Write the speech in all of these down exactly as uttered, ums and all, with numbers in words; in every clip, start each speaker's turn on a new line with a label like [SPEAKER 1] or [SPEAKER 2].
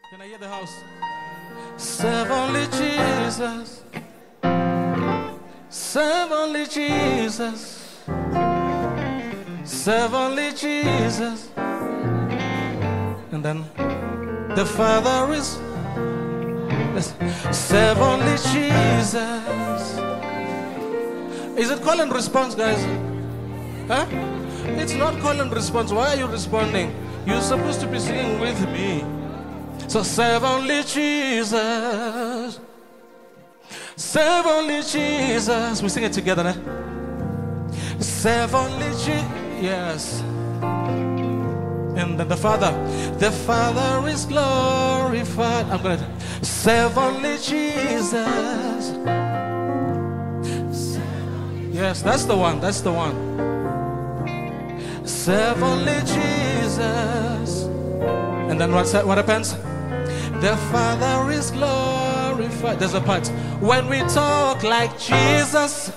[SPEAKER 1] Can I hear the house? Serve only Jesus. Serve only Jesus. Serve only Jesus. And then the Father is. Serve only Jesus. Is it call and response, guys? Huh? It's not call and response. Why are you responding? You're supposed to be singing with me. So serve only Jesus. Serve only Jesus. We sing it together, eh? Serve only Jesus. Yes. And then the Father. The Father is glorified. I'm gonna serve only Jesus. Yes, that's the one. That's the one. Serve only Jesus. And then what, what happens? The Father is glorified. There's a part. When we talk like Jesus,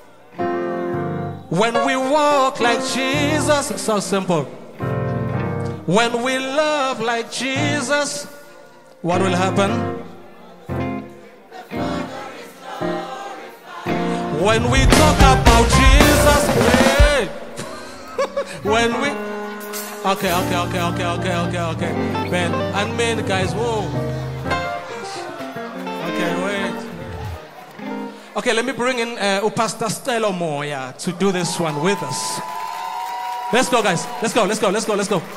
[SPEAKER 1] when we walk like Jesus, so simple. When we love like Jesus, what will happen? When we talk about Jesus, hey. When we okay, okay, okay, okay, okay, okay, okay. Man, and men, guys, whoa. Okay, wait. Okay, let me bring in uh, Pastor Stella Moya to do this one with us. Let's go, guys. Let's go, let's go, let's go, let's go.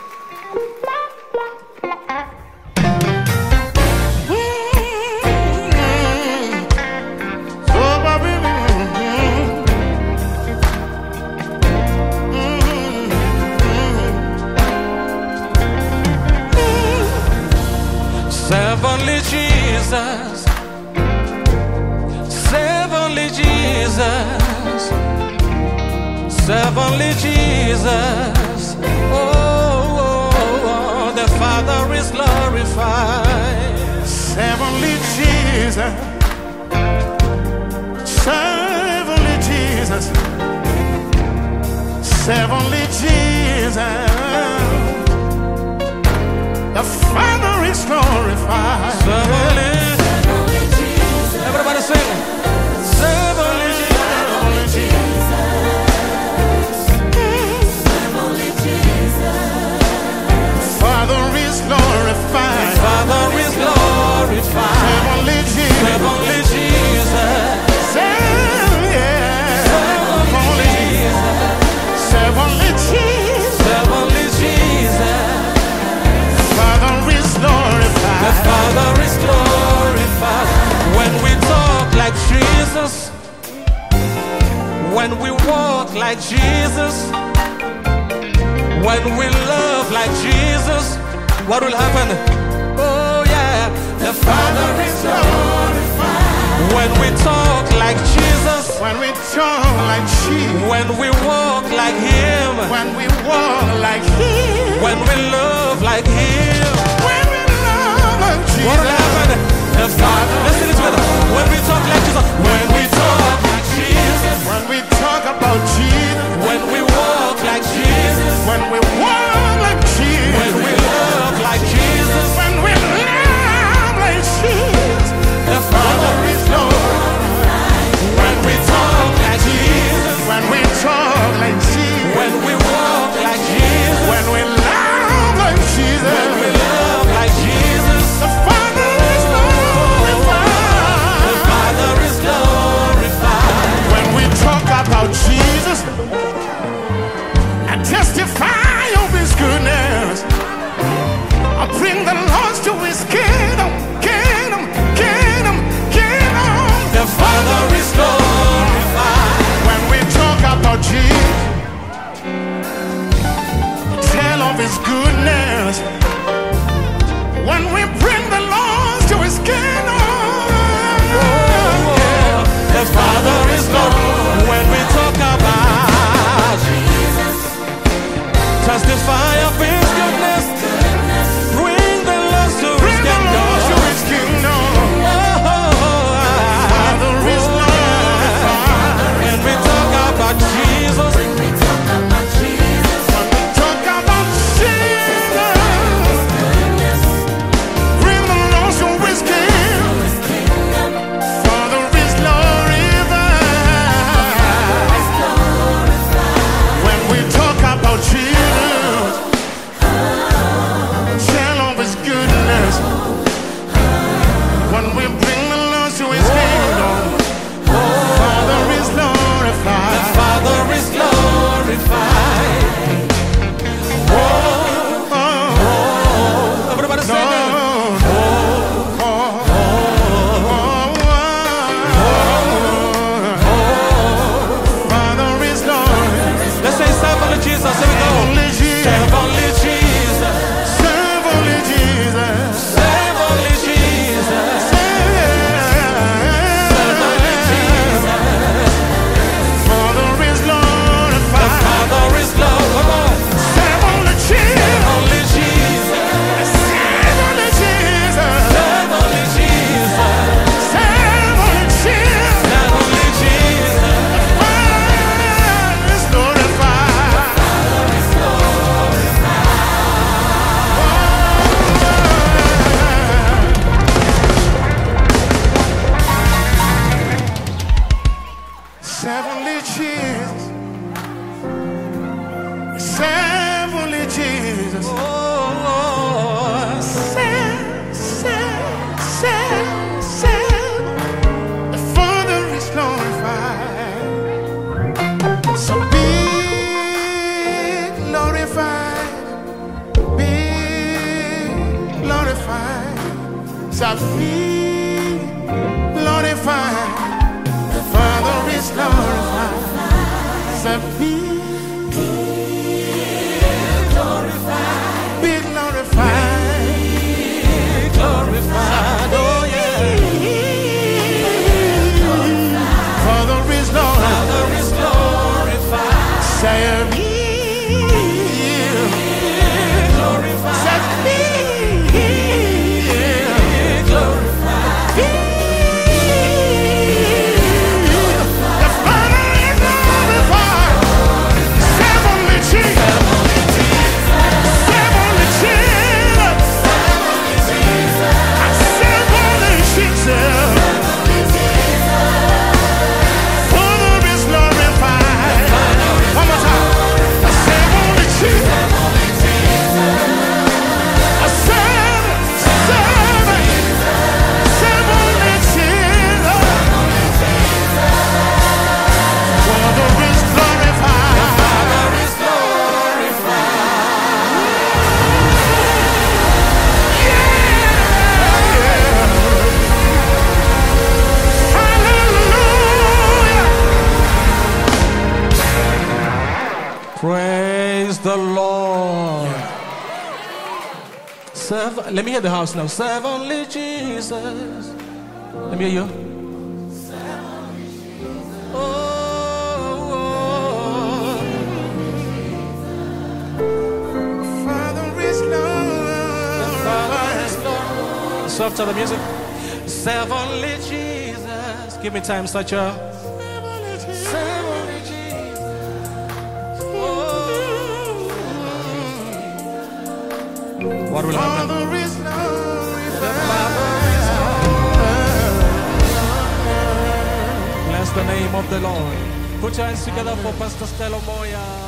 [SPEAKER 1] Serve only Jesus. Serve only Jesus. Serve only Jesus. Oh, oh, oh, the Father is glorified.
[SPEAKER 2] Serve only Jesus. Serve only Jesus. Serve only Jesus. The Father is glorified.
[SPEAKER 1] Serve only, serve only Jesus. Everybody sing. Serve only Jesus.
[SPEAKER 2] Serve only Jesus. Father is glorified.
[SPEAKER 1] Father is glorified.
[SPEAKER 2] Serve only Jesus.
[SPEAKER 1] Serve only Jesus.
[SPEAKER 2] Serve, yeah.
[SPEAKER 1] Serve only Jesus.
[SPEAKER 2] Serve only Jesus.
[SPEAKER 1] Serve only Jesus.
[SPEAKER 2] Father is glorified.
[SPEAKER 1] The Father is glorified. When we talk like Jesus, when we walk like Jesus, when we love like Jesus, what will happen? Oh yeah, the Father is glorified. When we talk like Jesus,
[SPEAKER 2] When we talk like Jesus.
[SPEAKER 1] when we walk like Him,
[SPEAKER 2] When we walk like Him.
[SPEAKER 1] when we love like Him,
[SPEAKER 2] When we love like Jesus.
[SPEAKER 1] what will happen? The Father. Let's sing it together. When we talk like Jesus, when we talk like Jesus,
[SPEAKER 2] When we talk about Jesus.
[SPEAKER 1] when we walk like Jesus,
[SPEAKER 2] When we walk like Jesus.
[SPEAKER 1] when we love like Jesus,
[SPEAKER 2] When we love like Jesus.
[SPEAKER 1] the Father is glorified. When we talk like Jesus,
[SPEAKER 2] When we talk like Jesus.
[SPEAKER 1] when we walk like Jesus,
[SPEAKER 2] When we love like Jesus.
[SPEAKER 1] when we love like Jesus,
[SPEAKER 2] The Father is
[SPEAKER 1] the
[SPEAKER 2] glorified.
[SPEAKER 1] Father is glorified.
[SPEAKER 2] When we talk about Jesus and testify of His goodness, I bring the lost to His kingdom, kingdom, kingdom, kingdom.
[SPEAKER 1] The Father is glorified.
[SPEAKER 2] When we talk about Jesus, tell of His goodness. When we bring the lost to His kingdom,
[SPEAKER 1] The Father is glorified. When we talk about Jesus, testify of His goodness, bring the lost to His kingdom.
[SPEAKER 2] shall be glorified. The Father is glorified. Shall be glorified. Be glorified.
[SPEAKER 1] Be glorified. Oh yeah.
[SPEAKER 2] Father is glorified.
[SPEAKER 1] Father is glorified.
[SPEAKER 2] Shall be glorified. Shall be glorified. The Father is glorified. Heavenly Jesus. Heavenly Jesus. Heavenly Jesus. Father is glorified. One more time. Heavenly Jesus.
[SPEAKER 1] Praise the Lord. Serve, let me hear the house now. Serve only Jesus. Let me hear you. Oh, oh.
[SPEAKER 2] Father is glorified.
[SPEAKER 1] Softer the music. Serve only Jesus. Give me time, such a. Serve only Jesus. What will happen?
[SPEAKER 2] Father is
[SPEAKER 1] Bless the name of the Lord. Put your hands together for Pastor Stella Moya.